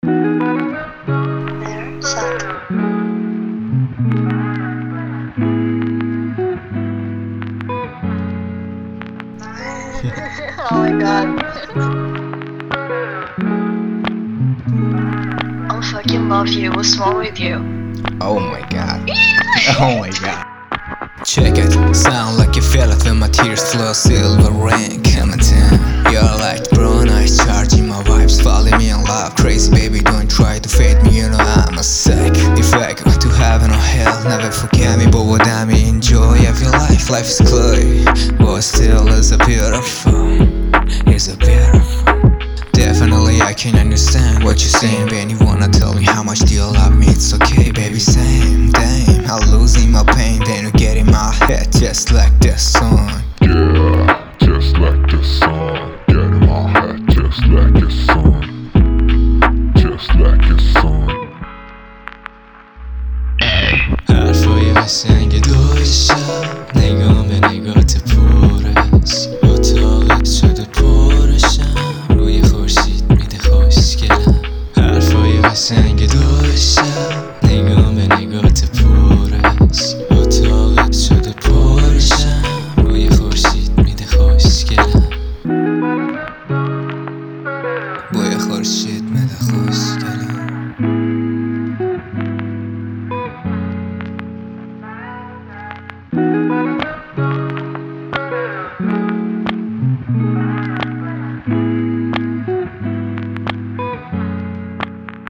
There, sad. Oh my god. I fucking love you. What's wrong with you? Oh my god. Oh my god. Check it, sound like you feel it when my tears flow. Silver rain coming down. You're like brown eyes charging my vibes, falling me in love. Crazy baby, don't try to fade me, you know I'm a sick. If I go to heaven or hell, never forget me, but without me enjoy every life. Life is cloudy, but still is a beautiful. Is a beautiful. Definitely I can understand what you're saying. When you wanna tell me how much do you love me, it's okay baby, same. Damn, I'm losing my pain, then you get in my head just like this song. Yeah, just like this song. Get in my head just like this song. Just like this song. حرفای قشنگ دویشم نگام نگات پرش اتاقت شده پرشم روی خورشید میده خوشگلم حرفای قشنگ دویشم نگام نگات پرش اتاقت شده پرشم روی خورشید میده خوشگلم بوی خورشید میده خوشگلم